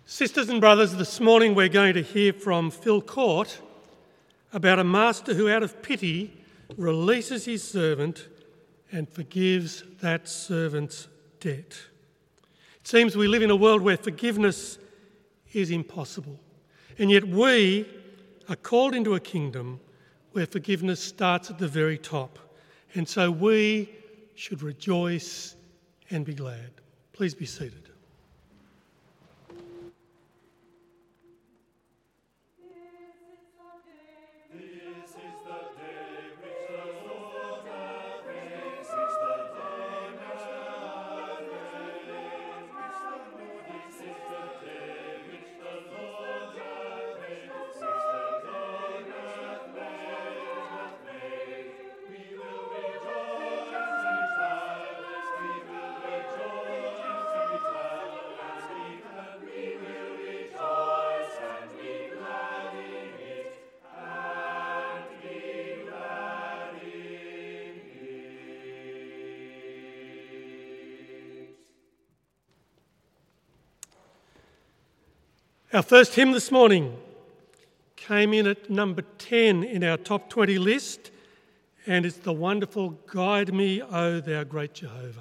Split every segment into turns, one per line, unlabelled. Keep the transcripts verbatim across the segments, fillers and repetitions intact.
Sisters and brothers, this morning we're going to hear from Phil Court about a master who, out of pity, releases his servant and forgives that servant's debt. It seems we live in a world where forgiveness is impossible, and yet we are called into a kingdom where forgiveness starts at the very top, and so we should rejoice and be glad. Please be seated. Our first hymn this morning came in at number ten in our top twenty list, and it's the wonderful "Guide Me, O Thou Great Jehovah."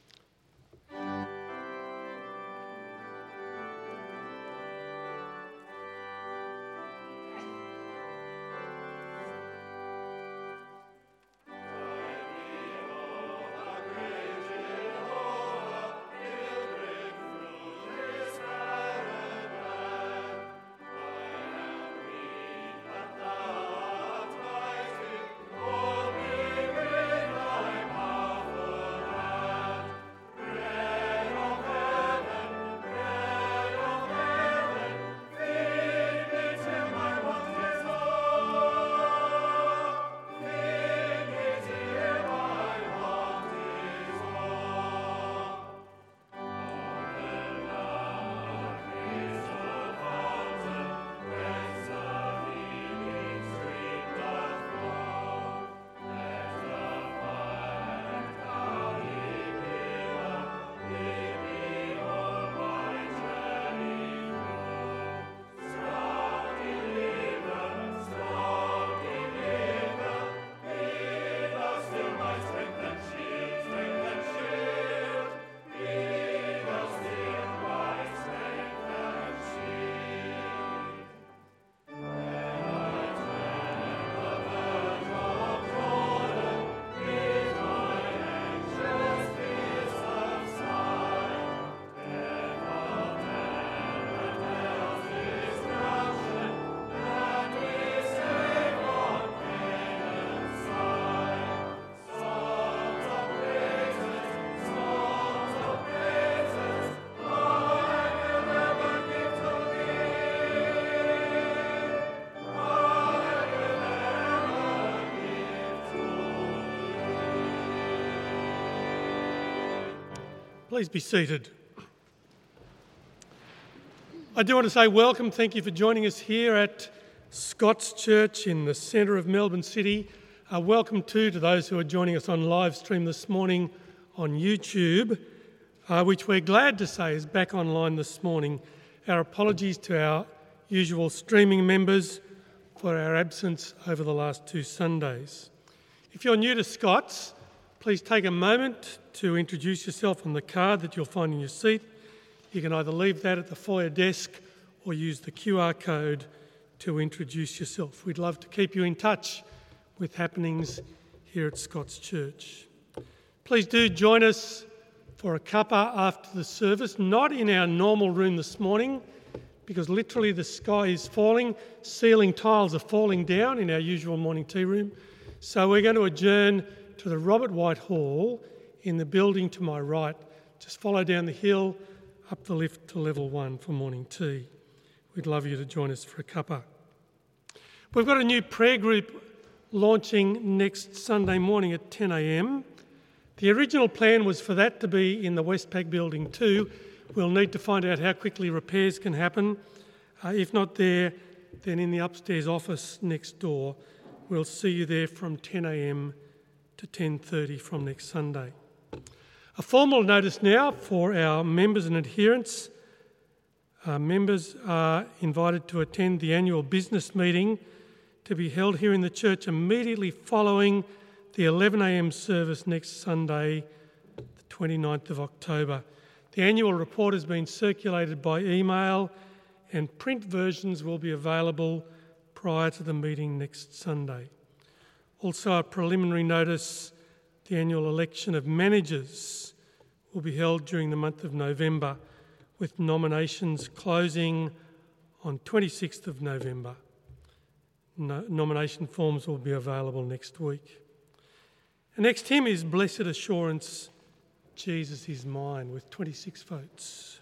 Please be seated. I do want to say welcome, thank you for joining us here at Scots Church in the centre of Melbourne City. Uh, welcome too to those who are joining us on live stream this morning on YouTube, uh, which we're glad to say is back online this morning. Our apologies to our usual streaming members for our absence over the last two Sundays. If you're new to Scots, please take a moment to introduce yourself on the card that you'll find in your seat. You can either leave that at the foyer desk or use the Q R code to introduce yourself. We'd love to keep you in touch with happenings here at Scots Church. Please do join us for a cuppa after the service, not in our normal room this morning, because literally the sky is falling, ceiling tiles are falling down in our usual morning tea room. So we're going to adjourn to the Robert White Hall in the building to my right. Just follow down the hill, up the lift to level one for morning tea. We'd love you to join us for a cuppa. We've got a new prayer group launching next Sunday morning at ten a m. The original plan was for that to be in the Westpac building too. We'll need to find out how quickly repairs can happen. Uh, if not there, then in the upstairs office next door. We'll see you there from ten a m to ten thirty from next Sunday. A formal notice now for our members and adherents. Uh, members are invited to attend the annual business meeting to be held here in the church immediately following the eleven a m service next Sunday, the twenty-ninth of October. The annual report has been circulated by email and print versions will be available prior to the meeting next Sunday. Also, a preliminary notice, the annual election of managers will be held during the month of November, with nominations closing on twenty-sixth of November. No, nomination forms will be available next week. The next hymn is Blessed Assurance, Jesus is Mine, with twenty-six votes.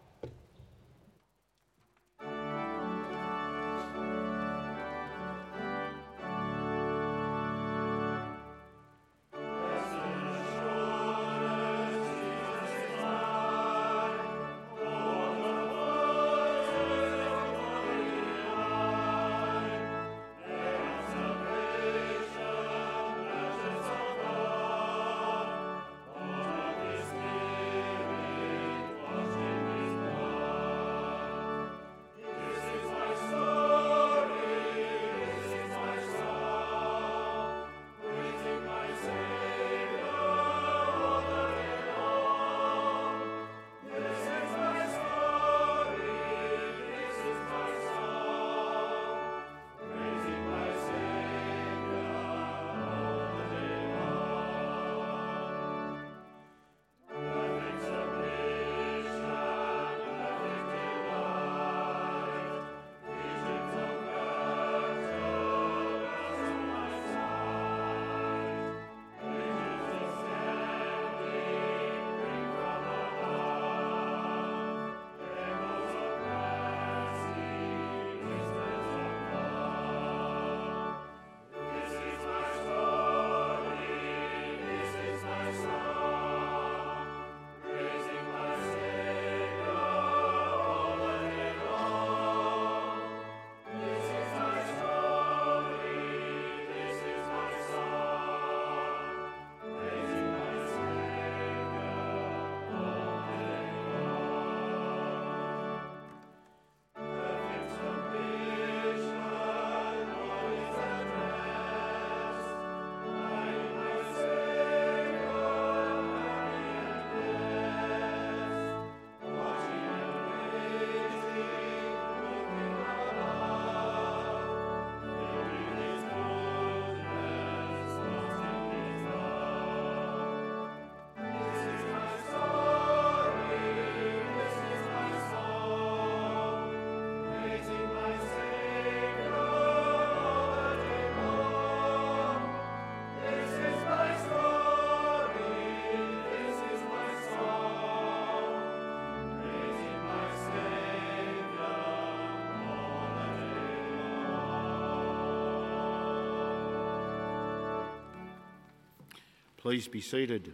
Please be seated.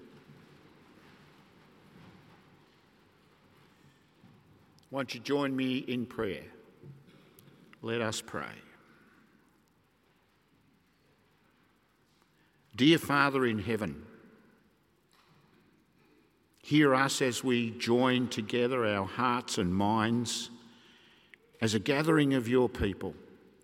Won't you join me in prayer? Let us pray. Dear Father in heaven, hear us as we join together our hearts and minds as a gathering of your people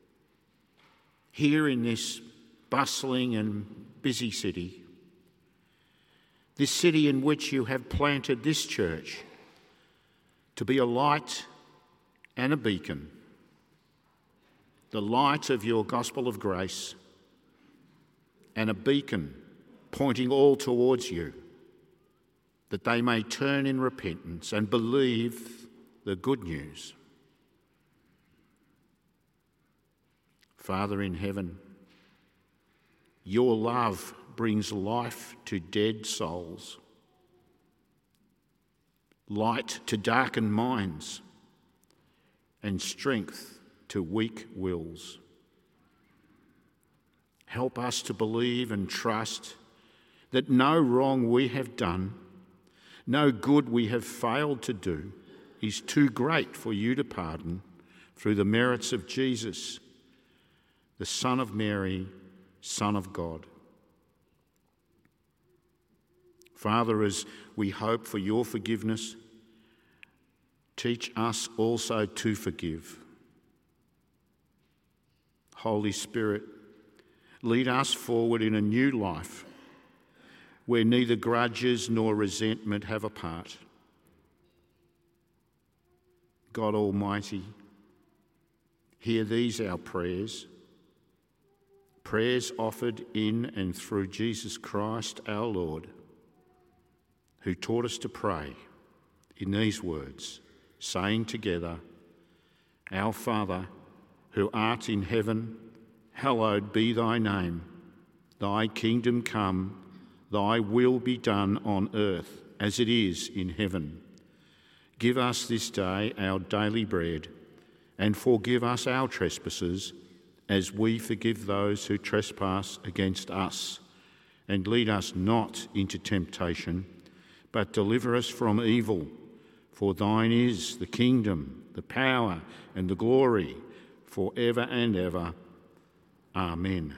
here in this bustling and busy city, this city in which you have planted this church to be a light and a beacon, the light of your gospel of grace and a beacon pointing all towards you, that they may turn in repentance and believe the good news. Father in heaven, your love brings life to dead souls, light to darkened minds, and strength to weak wills. Help us to believe and trust that no wrong we have done, no good we have failed to do, is too great for you to pardon through the merits of Jesus, the Son of Mary, Son of God. Father, as we hope for your forgiveness, teach us also to forgive. Holy Spirit, lead us forward in a new life where neither grudges nor resentment have a part. God Almighty, hear these our prayers, prayers offered in and through Jesus Christ our Lord, who taught us to pray in these words, saying together, Our Father, who art in heaven, hallowed be thy name. Thy kingdom come, thy will be done on earth as it is in heaven. Give us this day our daily bread, and forgive us our trespasses, as we forgive those who trespass against us. And lead us not into temptation, but deliver us from evil. For thine is the kingdom, the power, and the glory, for ever and ever. Amen.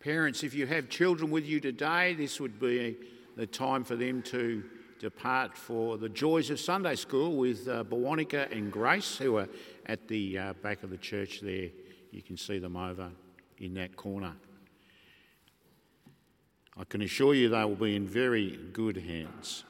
Parents, if you have children with you today, this would be the time for them to depart for the joys of Sunday school with uh, Bowanica and Grace, who are at the uh, back of the church there. You can see them over in that corner. I can assure you they will be in very good hands.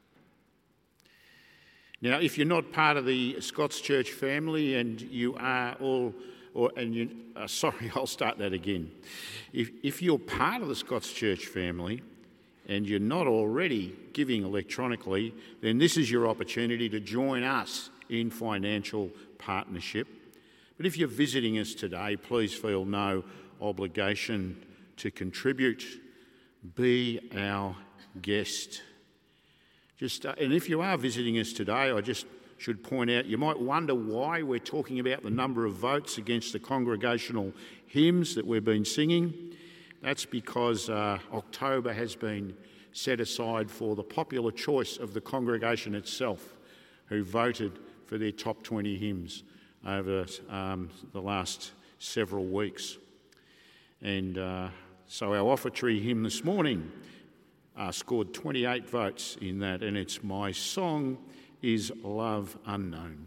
Now, if you're not part of the Scots Church family and you are all, or and you, uh, sorry, I'll start that again. If if you're part of the Scots Church family and you're not already giving electronically, then this is your opportunity to join us in financial partnership. But if you're visiting us today, please feel no obligation to contribute. Be our guest. Just, uh, and if you are visiting us today, I just should point out, you might wonder why we're talking about the number of votes against the congregational hymns that we've been singing. That's because uh, October has been set aside for the popular choice of the congregation itself, who voted for their top twenty hymns over um, the last several weeks. And uh, so our offertory hymn this morning uh, scored twenty-eight votes in that, and it's My Song is Love Unknown.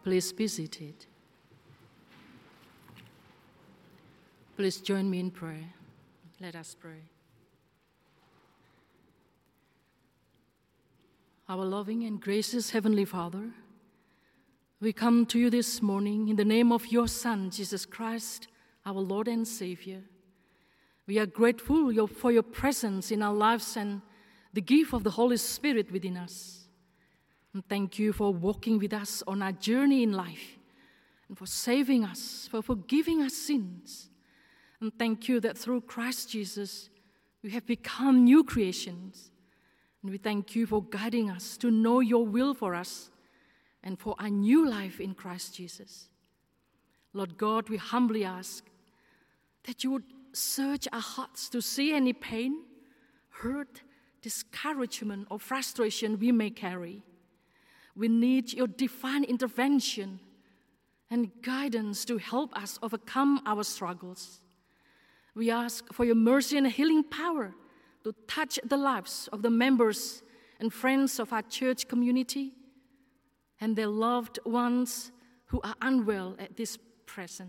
Please be seated. Please join me in prayer. Let us pray. Our loving and gracious Heavenly Father, we come to you this morning in the name of your Son, Jesus Christ, our Lord and Savior. We are grateful for your presence in our lives and the gift of the Holy Spirit within us. And thank you for walking with us on our journey in life and for saving us, for forgiving us sins. And thank you that through Christ Jesus, we have become new creations. And we thank you for guiding us to know your will for us and for our new life in Christ Jesus. Lord God, we humbly ask that you would search our hearts to see any pain, hurt, discouragement, or frustration we may carry. We need your divine intervention and guidance to help us overcome our struggles. We ask for your mercy and healing power to touch the lives of the members and friends of our church community and their loved ones who are unwell at this present.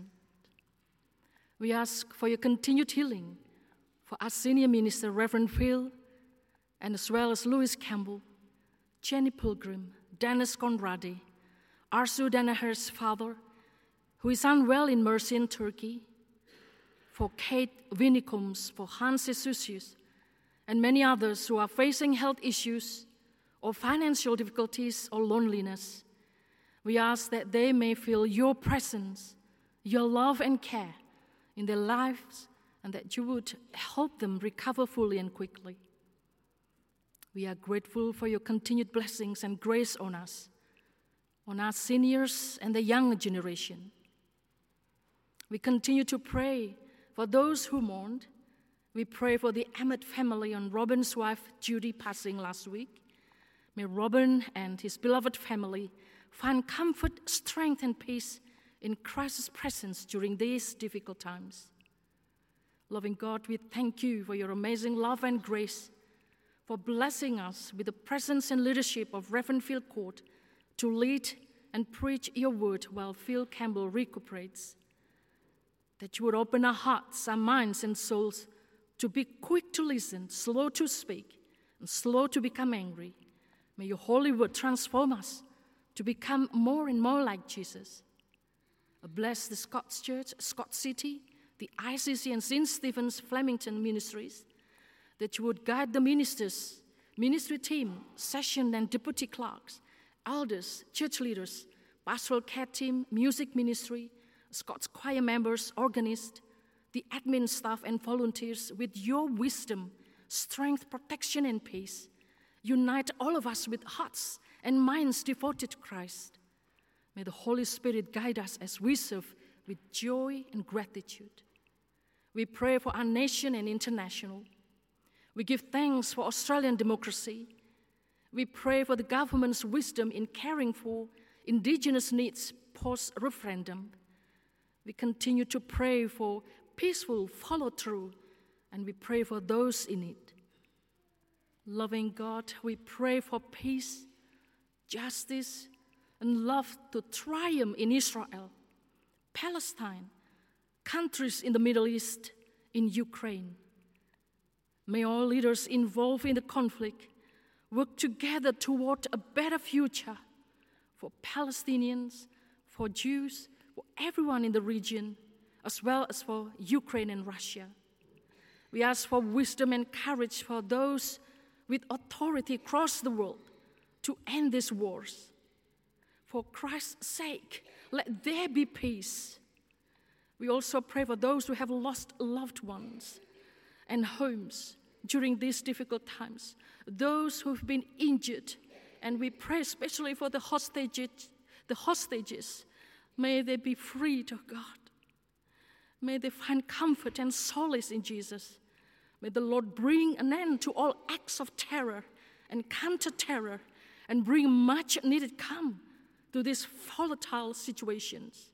We ask for your continued healing for our senior minister, Reverend Phil, and as well as Louis Campbell, Jenny Pilgrim, Dennis Conradi, Arzu Danaher's father, who is unwell in Mercy in Turkey, for Kate Winnicums, for Hans Jesusius, and many others who are facing health issues or financial difficulties or loneliness. We ask that they may feel your presence, your love and care in their lives, and that you would help them recover fully and quickly. We are grateful for your continued blessings and grace on us, on our seniors and the younger generation. We continue to pray for those who mourned. We pray for the Emmett family on Robin's wife, Judy, passing last week. May Robin and his beloved family find comfort, strength, and peace in Christ's presence during these difficult times. Loving God, we thank you for your amazing love and grace, for blessing us with the presence and leadership of Reverend Phil Court to lead and preach your word while Phil Campbell recuperates. That you would open our hearts, our minds, and souls to be quick to listen, slow to speak, and slow to become angry. May your holy word transform us to become more and more like Jesus. Bless the Scots Church, Scott City, the I C C and Saint Stephen's Flemington ministries, that you would guide the ministers, ministry team, session and deputy clerks, elders, church leaders, pastoral care team, music ministry, Scots choir members, organists, the admin staff and volunteers with your wisdom, strength, protection, and peace. Unite all of us with hearts and minds devoted to Christ. May the Holy Spirit guide us as we serve with joy and gratitude. We pray for our nation and international. We give thanks for Australian democracy. We pray for the government's wisdom in caring for Indigenous needs post-referendum. We continue to pray for peaceful follow-through, and we pray for those in need. Loving God, we pray for peace, justice, and love to triumph in Israel, Palestine, countries in the Middle East, in Ukraine. May all leaders involved in the conflict work together toward a better future for Palestinians, for Jews, for everyone in the region, as well as for Ukraine and Russia. We ask for wisdom and courage for those with authority across the world to end these wars. For Christ's sake, let there be peace. We also pray for those who have lost loved ones and homes during these difficult times, those who have been injured, and we pray especially for the hostages. The hostages, may they be freed, oh God. May they find comfort and solace in Jesus. May the Lord bring an end to all acts of terror and counter-terror and bring much needed calm to these volatile situations.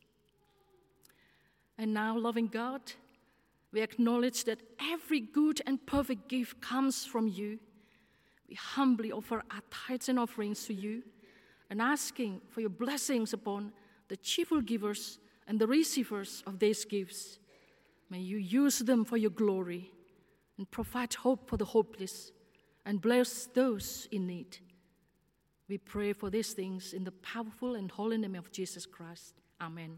And now, loving God, we acknowledge that every good and perfect gift comes from you. We humbly offer our tithes and offerings to you and asking for your blessings upon the cheerful givers and the receivers of these gifts. May you use them for your glory and provide hope for the hopeless and bless those in need. We pray for these things in the powerful and holy name of Jesus Christ. Amen.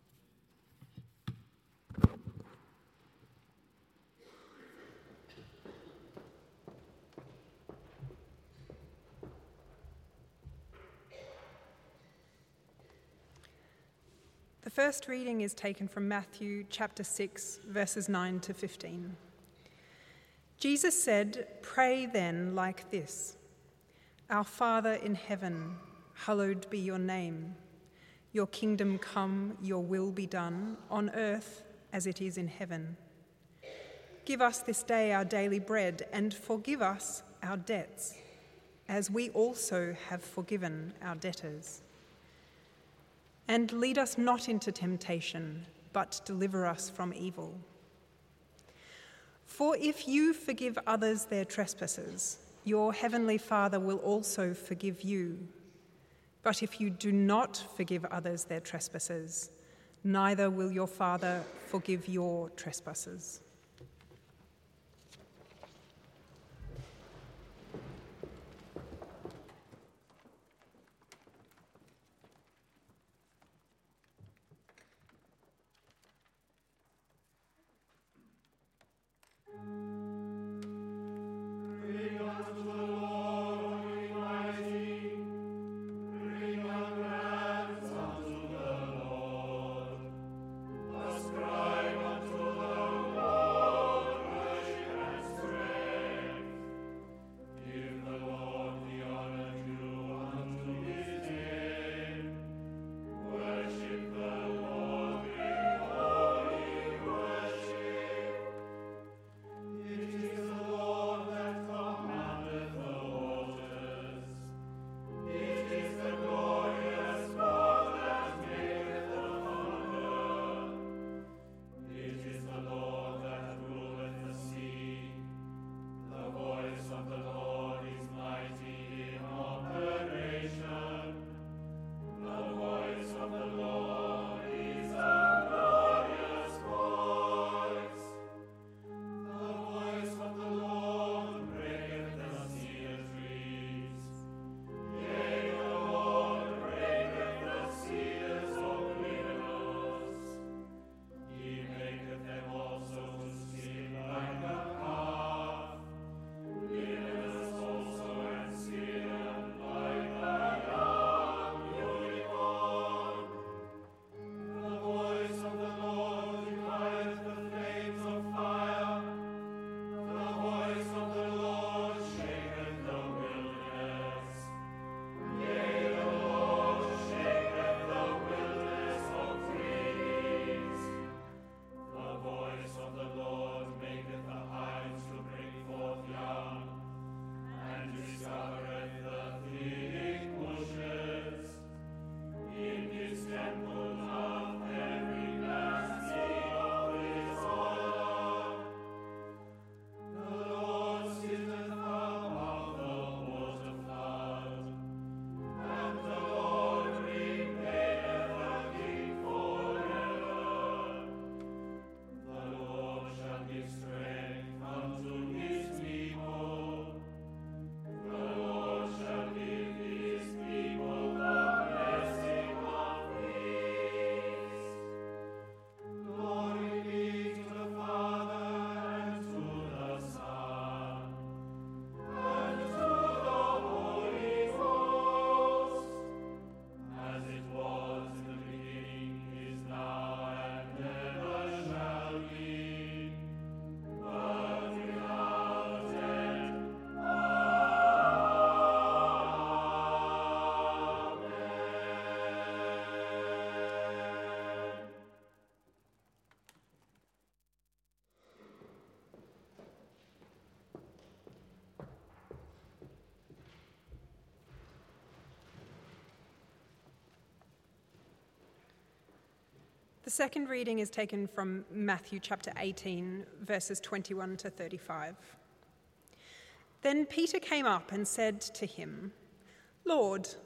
The first reading is taken from Matthew chapter six, verses nine to fifteen. Jesus said, "Pray then like this: Our Father in heaven, hallowed be your name. Your kingdom come, your will be done, on earth as it is in heaven. Give us this day our daily bread, and forgive us our debts, as we also have forgiven our debtors. And lead us not into temptation, but deliver us from evil. For if you forgive others their trespasses, your heavenly Father will also forgive you. But if you do not forgive others their trespasses, neither will your Father forgive your trespasses." The second reading is taken from Matthew chapter eighteen, verses twenty-one to thirty-five. Then Peter came up and said to him, "Lord,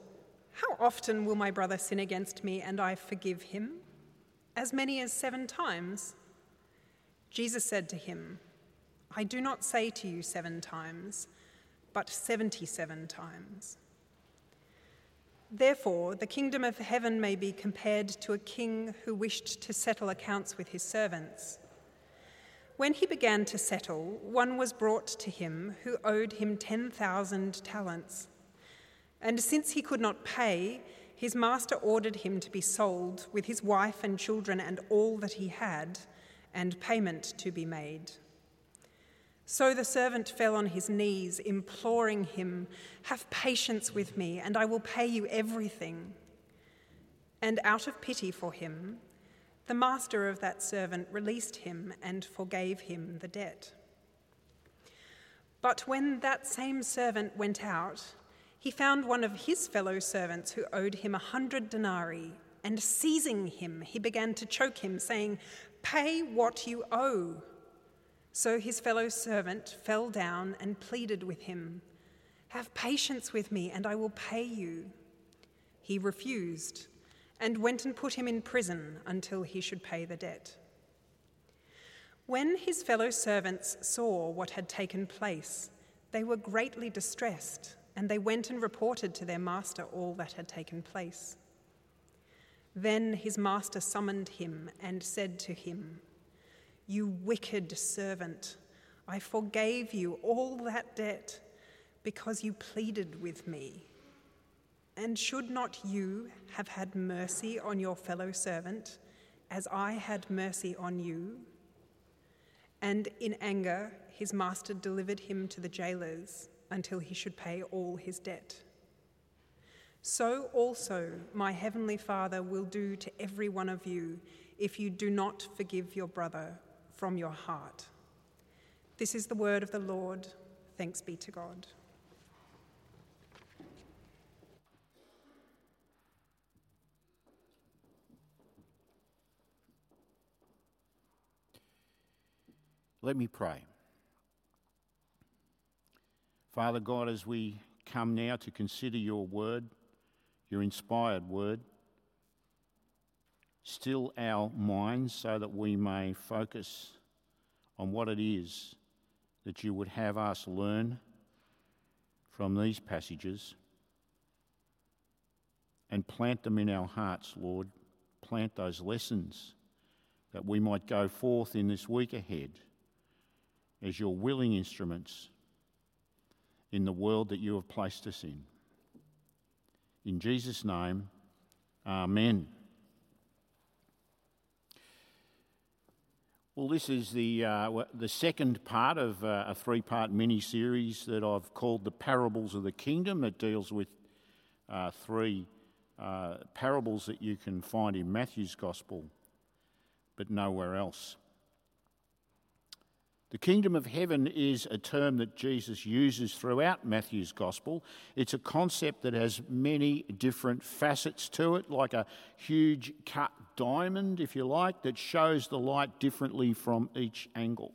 How often will my brother sin against me and I forgive him? As many as seven times? Jesus said to him, I do not say to you seven times, but seventy-seven times. Therefore, the kingdom of heaven may be compared to a king who wished to settle accounts with his servants. When he began to settle, one was brought to him who owed him ten thousand talents. And since he could not pay, his master ordered him to be sold with his wife and children and all that he had, and payment to be made. So the servant fell on his knees, imploring him, have patience with me, and I will pay you everything. And out of pity for him, the master of that servant released him and forgave him the debt. But when that same servant went out, he found one of his fellow servants who owed him a hundred denarii, and seizing him, he began to choke him, saying, Pay what you owe. So his fellow servant fell down and pleaded with him, Have patience with me, and I will pay you. He refused, and went and put him in prison until he should pay the debt. When his fellow servants saw what had taken place, they were greatly distressed, and they went and reported to their master all that had taken place. Then his master summoned him and said to him, You wicked servant, I forgave you all that debt because you pleaded with me. And should not you have had mercy on your fellow servant as I had mercy on you? And in anger, his master delivered him to the jailers until he should pay all his debt. So also my heavenly Father will do to every one of you if you do not forgive your brother from your heart. This is the word of the Lord. Thanks be to God.
Let me pray. Father God, as we come now to consider your word, your inspired word, still our minds so that we may focus on what it is that you would have us learn from these passages, and plant them in our hearts, Lord. Plant those lessons that we might go forth in this week ahead as your willing instruments in the world that you have placed us in. In Jesus' name, amen. Well, this is the uh, the second part of uh, a three-part mini-series that I've called The Parables of the Kingdom. It deals with uh, three uh, parables that you can find in Matthew's Gospel, but nowhere else. The kingdom of heaven is a term that Jesus uses throughout Matthew's Gospel. It's a concept that has many different facets to it, like a huge cut diamond, if you like, that shows the light differently from each angle.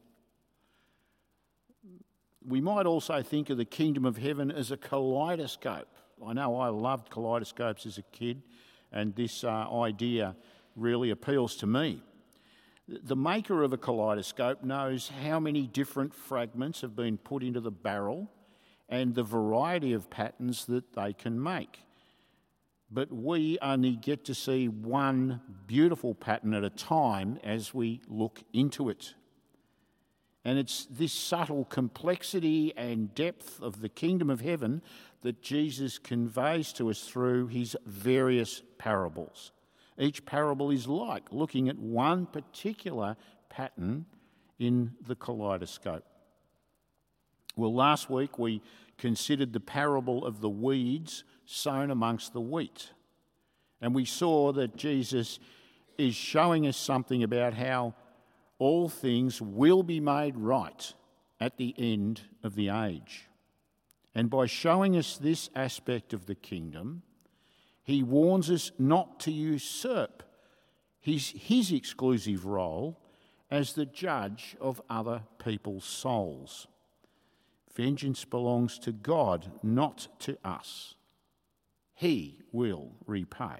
We might also think of the kingdom of heaven as a kaleidoscope. I know I loved kaleidoscopes as a kid, and this uh, idea really appeals to me. The maker of a kaleidoscope knows how many different fragments have been put into the barrel and the variety of patterns that they can make. But we only get to see one beautiful pattern at a time as we look into it. And it's this subtle complexity and depth of the kingdom of heaven that Jesus conveys to us through his various parables. Each parable is like looking at one particular pattern in the kaleidoscope. Well, last week we considered the parable of the weeds sown amongst the wheat. And we saw that Jesus is showing us something about how all things will be made right at the end of the age. And by showing us this aspect of the kingdom, he warns us not to usurp his, his exclusive role as the judge of other people's souls. Vengeance belongs to God, not to us. he will repay.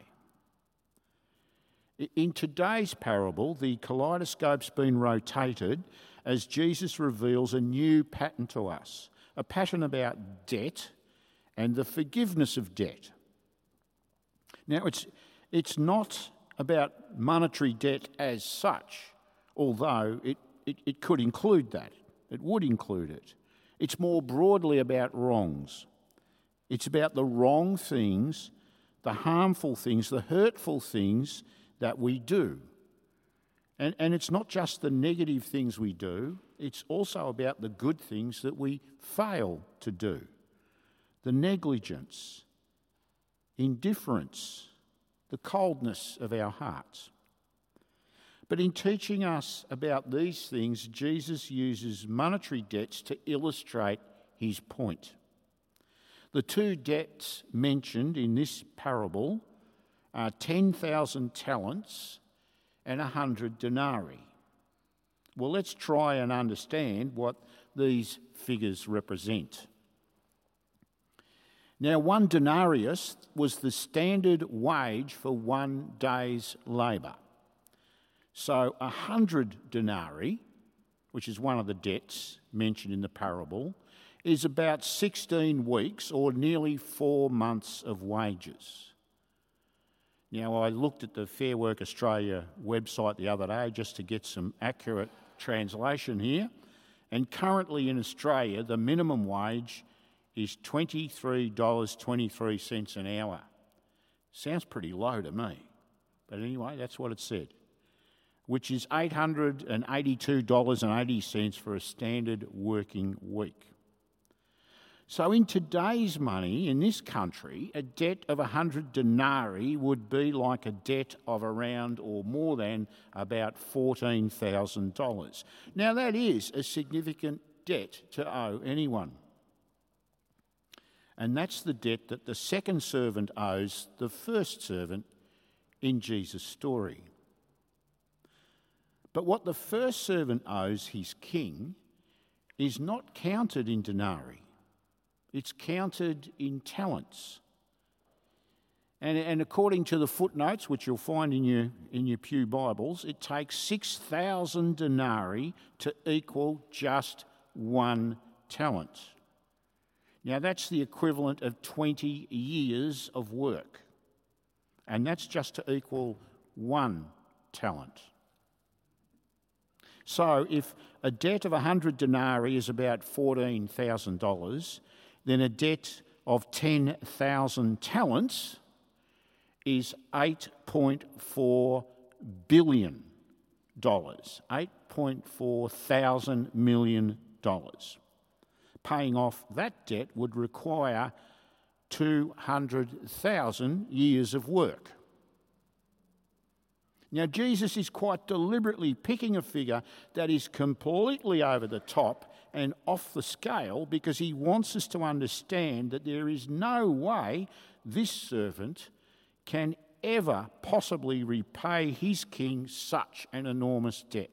In today's parable, the kaleidoscope's been rotated as Jesus reveals a new pattern to us, a pattern about debt and the forgiveness of debt. Now, it's, it's not about monetary debt as such, although it, it, it could include that. It would include it. It's more broadly about wrongs. It's about the wrong things, the harmful things, the hurtful things that we do. And, and it's not just the negative things we do, it's also about the good things that we fail to do. The negligence, indifference, the coldness of our hearts. But in teaching us about these things, Jesus uses monetary debts to illustrate his point. The two debts mentioned in this parable are ten thousand talents and one hundred denarii. Well, let's try and understand what these figures represent. Now, one denarius was the standard wage for one day's labour. So one hundred denarii, which is one of the debts mentioned in the parable, is about sixteen weeks or nearly four months of wages. Now, I looked at the Fair Work Australia website the other day just to get some accurate translation here, and currently in Australia the minimum wage is twenty-three dollars and twenty-three cents an hour. Sounds pretty low to me, but anyway, that's what it said, which is eight hundred eighty-two dollars and eighty cents for a standard working week. So in today's money, in this country, a debt of one hundred denarii would be like a debt of around or more than about fourteen thousand dollars. Now that is a significant debt to owe anyone. And that's the debt that the second servant owes the first servant in Jesus' story. But what the first servant owes his king is not counted in denarii. It's counted in talents. And, and according to the footnotes, which you'll find in your, in your Pew Bibles, it takes six thousand denarii to equal just one talent. Now, that's the equivalent of twenty years of work. And that's just to equal one talent. So if a debt of one hundred denarii is about fourteen thousand dollars, then a debt of ten thousand talents is eight point four billion dollars, eight point four thousand million dollars. Paying off that debt would require two hundred thousand years of work. Now, Jesus is quite deliberately picking a figure that is completely over the top and off the scale because he wants us to understand that there is no way this servant can ever possibly repay his king such an enormous debt.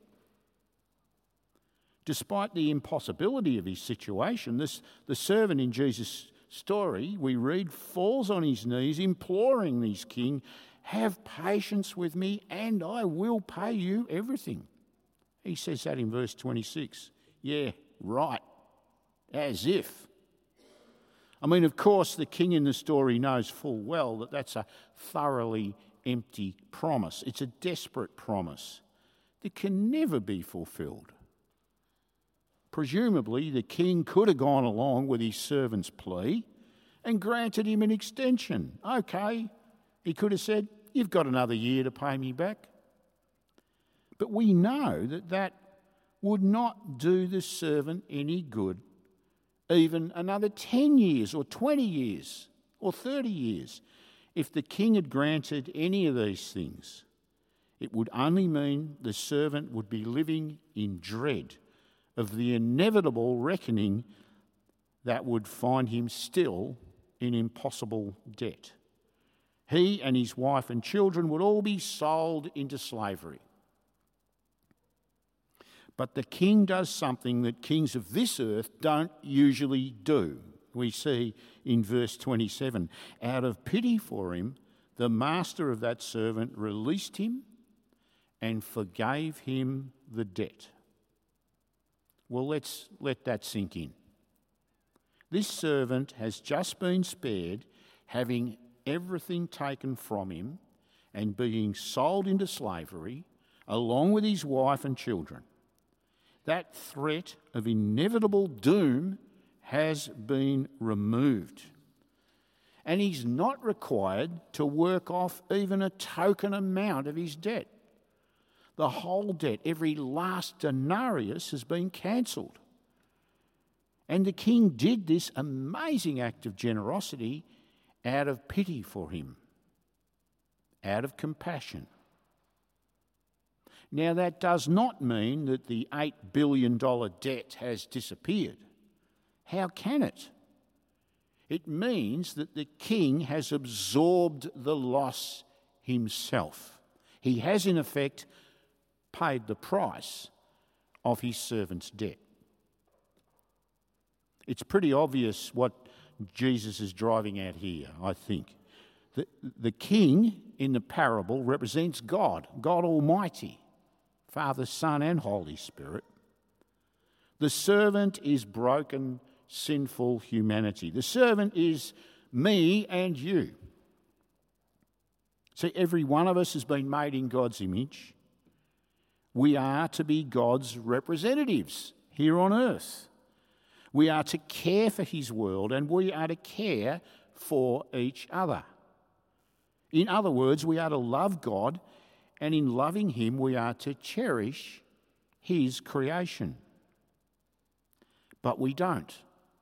Despite the impossibility of his situation, this, the servant in Jesus' story, we read, falls on his knees imploring his king, "Have patience with me and I will pay you everything." He says that in verse twenty-six. Yeah, right. As if. I mean, of course, the king in the story knows full well that that's a thoroughly empty promise. It's a desperate promise that can never be fulfilled. Presumably, the king could have gone along with his servant's plea and granted him an extension. Okay, he could have said, "You've got another year to pay me back." But we know that that would not do the servant any good, even another ten years or twenty years or thirty years. If the king had granted any of these things, it would only mean the servant would be living in dread of the inevitable reckoning that would find him still in impossible debt. He and his wife and children would all be sold into slavery. But the king does something that kings of this earth don't usually do. we see in verse twenty-seven. Out of pity for him, the master of that servant released him and forgave him the debt. Well, let's let that sink in. This servant has just been spared having everything taken from him and being sold into slavery along with his wife and children. That threat of inevitable doom has been removed. And he's not required to work off even a token amount of his debt. The whole debt, every last denarius, has been cancelled. And the king did this amazing act of generosity out of pity for him, out of compassion. Now, that does not mean that the eight billion dollars debt has disappeared. How can it? It means that the king has absorbed the loss himself. He has, in effect, paid the price of his servant's debt. It's pretty obvious what Jesus is driving at here, I think. The, the king in the parable represents God, God Almighty, Father, Son and Holy Spirit. The servant is broken, sinful humanity. The servant is me and you. See, every one of us has been made in God's image. We are to be God's representatives here on earth. We are to care for his world and we are to care for each other. In other words, we are to love God, and in loving him we are to cherish his creation. But we don't.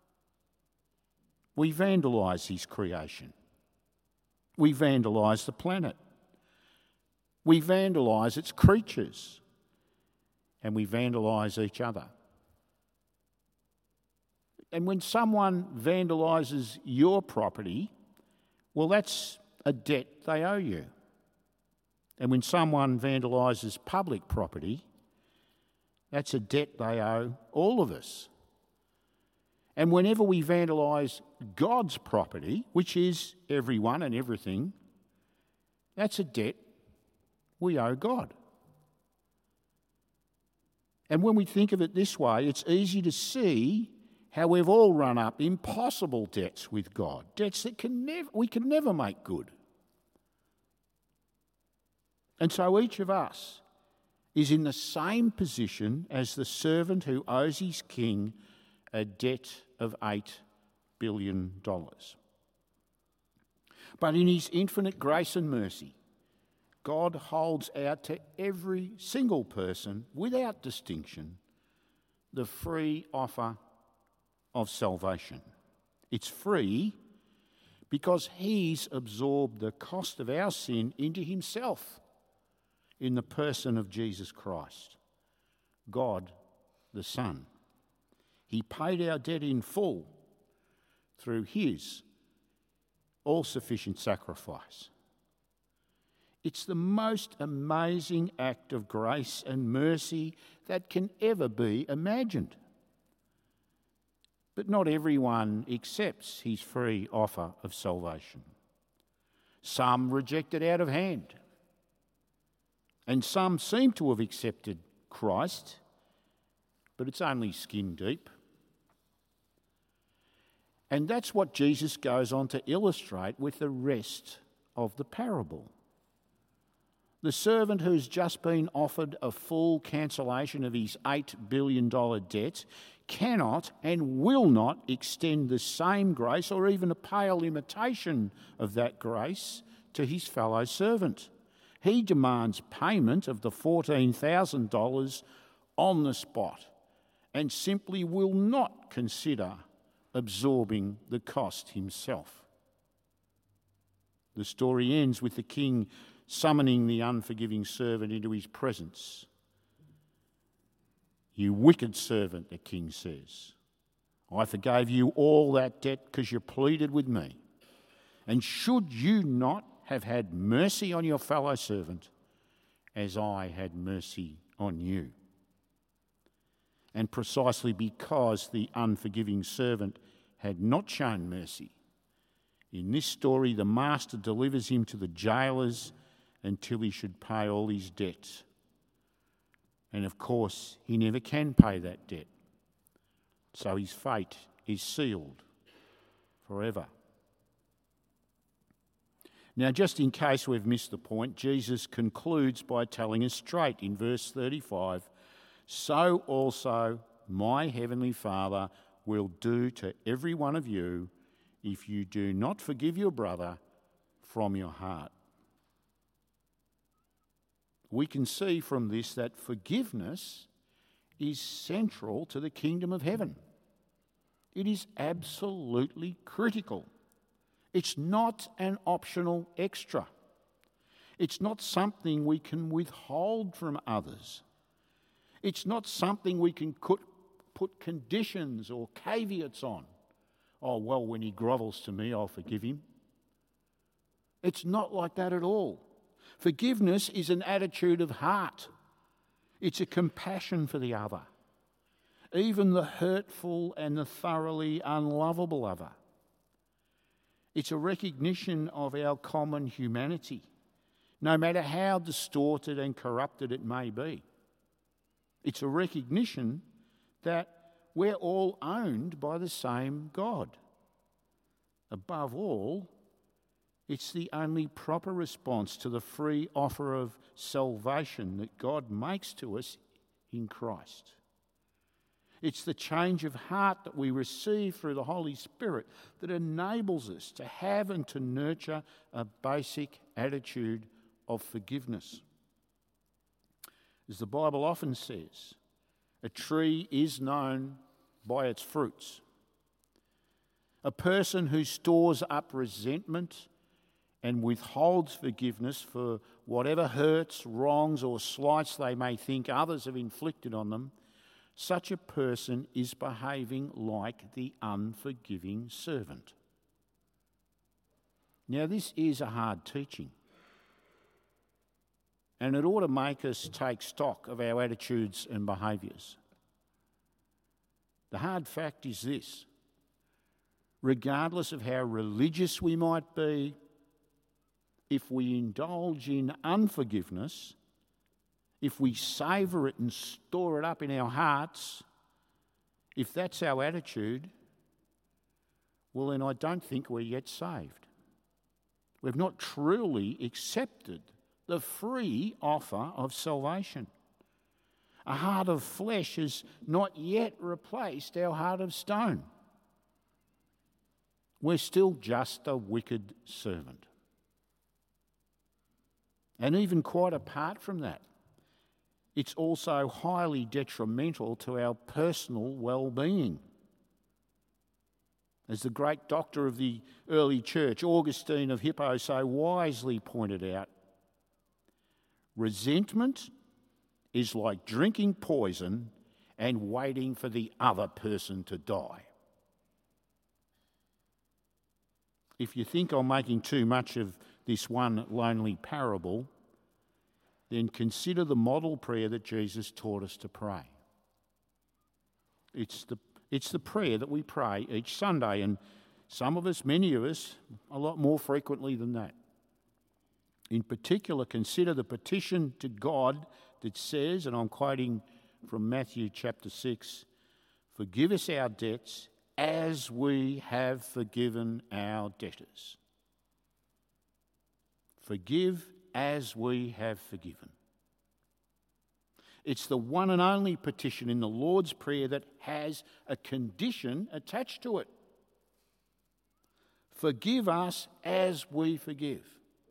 We vandalise his creation. We vandalise the planet. We vandalise its creatures. And we vandalise each other. And when someone vandalises your property, well, that's a debt they owe you. And when someone vandalises public property, that's a debt they owe all of us. And whenever we vandalise God's property, which is everyone and everything, that's a debt we owe God. And when we think of it this way, it's easy to see how we've all run up impossible debts with God, debts that can never, we can never make good. And so each of us is in the same position as the servant who owes his king a debt of eight billion dollars. But in his infinite grace and mercy, God holds out to every single person, without distinction, the free offer of salvation. It's free because he's absorbed the cost of our sin into himself in the person of Jesus Christ, God the Son. He paid our debt in full through his all-sufficient sacrifice. It's the most amazing act of grace and mercy that can ever be imagined. But not everyone accepts his free offer of salvation. Some reject it out of hand. And some seem to have accepted Christ, but it's only skin deep. And that's what Jesus goes on to illustrate with the rest of the parable. The servant who's just been offered a full cancellation of his eight billion dollars debt cannot and will not extend the same grace or even a pale imitation of that grace to his fellow servant. He demands payment of the fourteen thousand dollars on the spot and simply will not consider absorbing the cost himself. The story ends with the king summoning the unforgiving servant into his presence. "You wicked servant," the king says, "I forgave you all that debt because you pleaded with me. And should you not have had mercy on your fellow servant as I had mercy on you?" And precisely because the unforgiving servant had not shown mercy. In this story, the master delivers him to the jailers until he should pay all his debts. And of course, he never can pay that debt. So his fate is sealed forever. Now, just in case we've missed the point, Jesus concludes by telling us straight in verse thirty-five, "So also my heavenly Father will do to every one of you if you do not forgive your brother from your heart." We can see from this that forgiveness is central to the kingdom of heaven. It is absolutely critical. It's not an optional extra. It's not something we can withhold from others. It's not something we can put, put conditions or caveats on. Oh, well, when he grovels to me, I'll forgive him. It's not like that at all. Forgiveness is an attitude of heart. It's a compassion for the other, even the hurtful and the thoroughly unlovable other. It's a recognition of our common humanity, no matter how distorted and corrupted it may be. It's a recognition that we're all owned by the same God. Above all, it's the only proper response to the free offer of salvation that God makes to us in Christ. It's the change of heart that we receive through the Holy Spirit that enables us to have and to nurture a basic attitude of forgiveness. As the Bible often says, a tree is known by its fruits. A person who stores up resentment and withholds forgiveness for whatever hurts, wrongs or slights they may think others have inflicted on them, such a person is behaving like the unforgiving servant. Now, this is a hard teaching, and it ought to make us take stock of our attitudes and behaviours. The hard fact is this: regardless of how religious we might be, if we indulge in unforgiveness, if we savour it and store it up in our hearts, if that's our attitude, well then I don't think we're yet saved. We've not truly accepted the free offer of salvation. A heart of flesh has not yet replaced our heart of stone. We're still just a wicked servant. And even quite apart from that, it's also highly detrimental to our personal well-being. As the great doctor of the early church, Augustine of Hippo, so wisely pointed out, resentment is like drinking poison and waiting for the other person to die. If you think I'm making too much of this one lonely parable, then consider the model prayer that Jesus taught us to pray. It's the, it's the prayer that we pray each Sunday, and some of us, many of us, a lot more frequently than that. In particular, consider the petition to God that says, and I'm quoting from Matthew chapter six, "Forgive us our debts as we have forgiven our debtors." Forgive as we have forgiven. It's the one and only petition in the Lord's Prayer that has a condition attached to it. Forgive us as we forgive.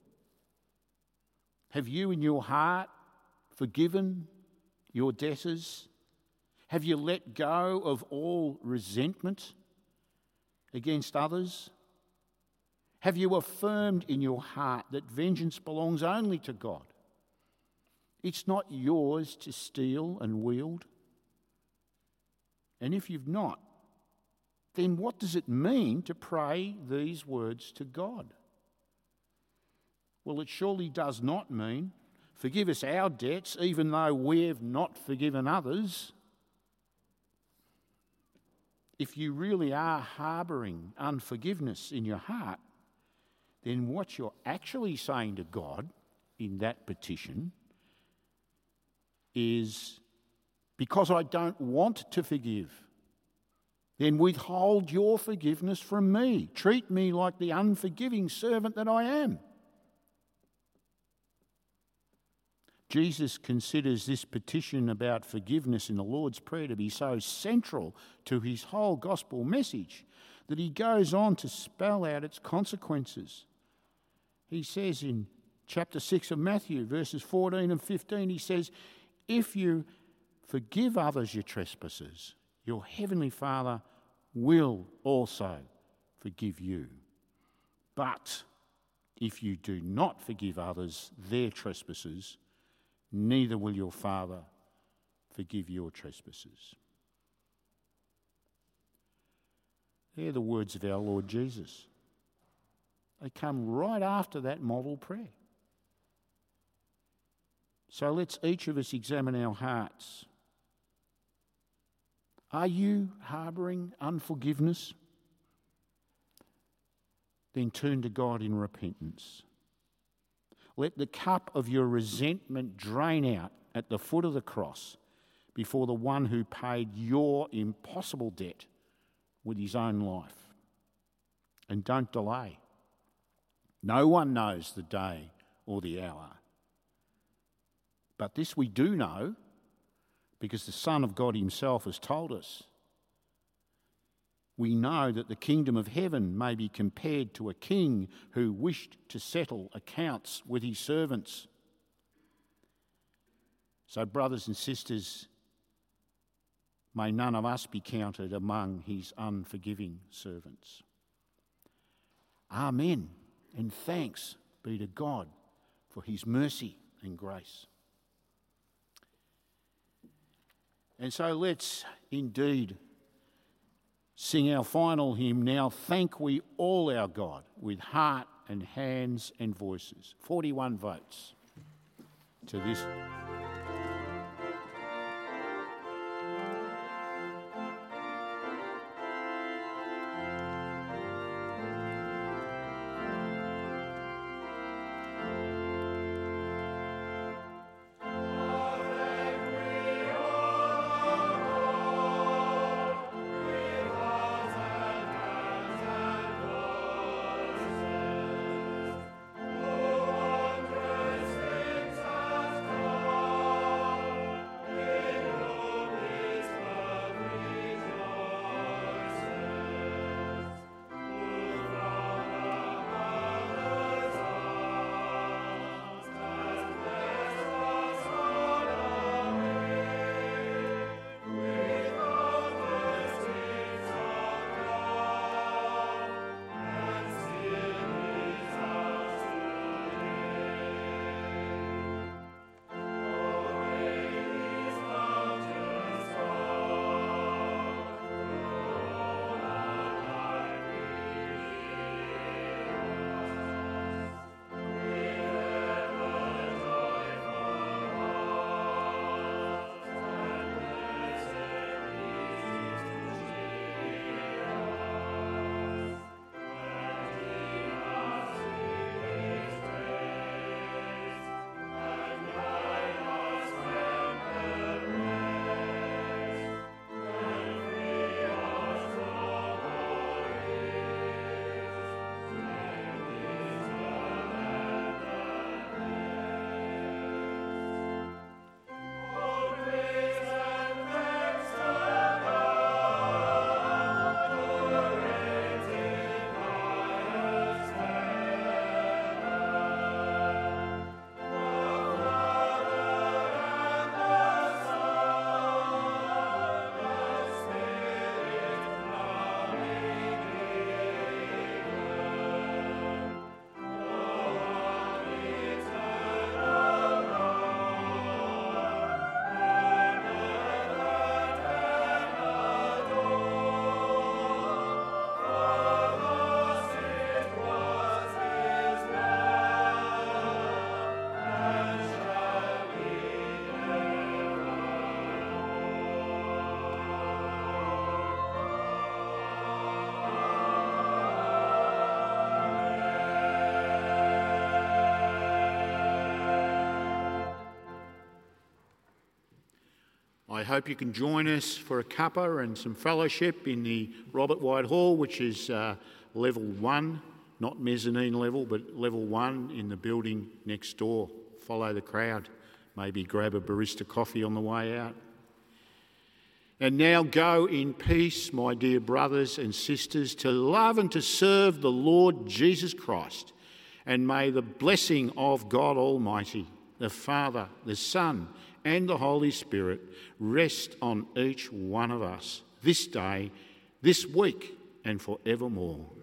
Have you in your heart forgiven your debtors? Have you let go of all resentment against others? Have you affirmed in your heart that vengeance belongs only to God? It's not yours to steal and wield. And if you've not, then what does it mean to pray these words to God? Well, it surely does not mean, forgive us our debts even though we have not forgiven others. if you really are harbouring unforgiveness in your heart, then what you're actually saying to God in that petition is, because I don't want to forgive, then withhold your forgiveness from me. Treat me like the unforgiving servant that I am. Jesus considers this petition about forgiveness in the Lord's Prayer to be so central to his whole gospel message that he goes on to spell out its consequences. He says in chapter six of Matthew, verses fourteen and fifteen, he says, if you forgive others your trespasses, your heavenly Father will also forgive you. But if you do not forgive others their trespasses, neither will your Father forgive your trespasses. They're the words of our Lord Jesus. They come right after that model prayer. So let's each of us examine our hearts. Are you harbouring unforgiveness? Then turn to God in repentance. Let the cup of your resentment drain out at the foot of the cross before the one who paid your impossible debt with his own life. And don't delay. No one knows the day or the hour. But this we do know, because the Son of God himself has told us. We know that the kingdom of heaven may be compared to a king who wished to settle accounts with his servants. So, brothers and sisters, may none of us be counted among his unforgiving servants. Amen, and thanks be to God for his mercy and grace. And so let's indeed sing our final hymn now, Thank We All Our God, with heart and hands and voices. forty-one votes to this.
Oh,
hope you can join us for a cuppa and some fellowship in the Robert White Hall, which is uh, level one, not mezzanine level, but level one in the building next door. Follow the crowd. Maybe grab a barista coffee on the way out. And now go in peace, my dear brothers and sisters, to love and to serve the Lord Jesus Christ. And may the blessing of God Almighty, the Father, the Son, and the Holy Spirit rest on each one of us this day, this week, and forevermore.